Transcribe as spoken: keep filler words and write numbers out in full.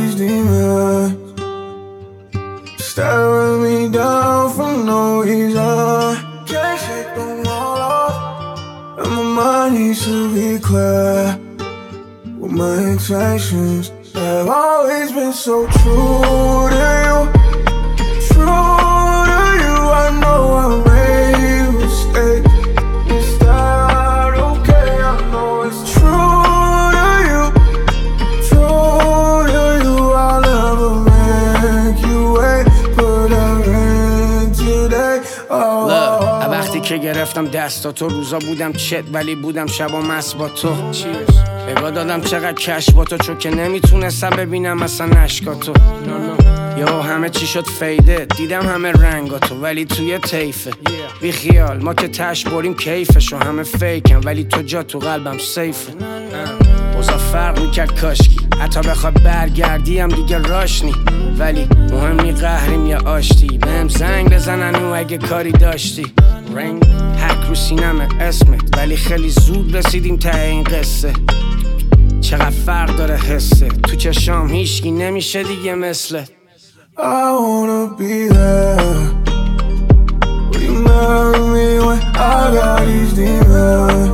these demons staring me down for no reason. Can't shake them all off, and my mind needs to be clear with my intentions. Have always been so true to you, true to you. I know I made mistakes. Is that okay? I know it's true to you, true to you. I'll never make you wait, but I ran today. Oh, Look, وقتی که گرفتم دستاتو روزا بودم چت ولی بودم شبا مست با تو. بگاه دادم چقدر کش با تو، چون که نمیتونستم ببینم اصلا اشکاتو. یهو همه چی شد فیده، دیدم همه رنگاتو ولی توی طیفه. بی خیال ما که تش بریم کیفشو، همه فیکن ولی تو جا تو قلبم سیفه. اوضاع فرق میکرد کاشکی، حتی بخوای برگردی هم دیگه راش نی. ولی مهم نی قهریم یا آشتی، بهم زنگ بزنن و اگه کاری داشتی. رنگ حک رو سینم اسمت، ولی خیلی زود رسیدیم ته این قصه. چقدر فرق داره حسه، تو چشام هیچکی نمیشه دیگه مثل. I wanna be there. Will you marry me when I got these demons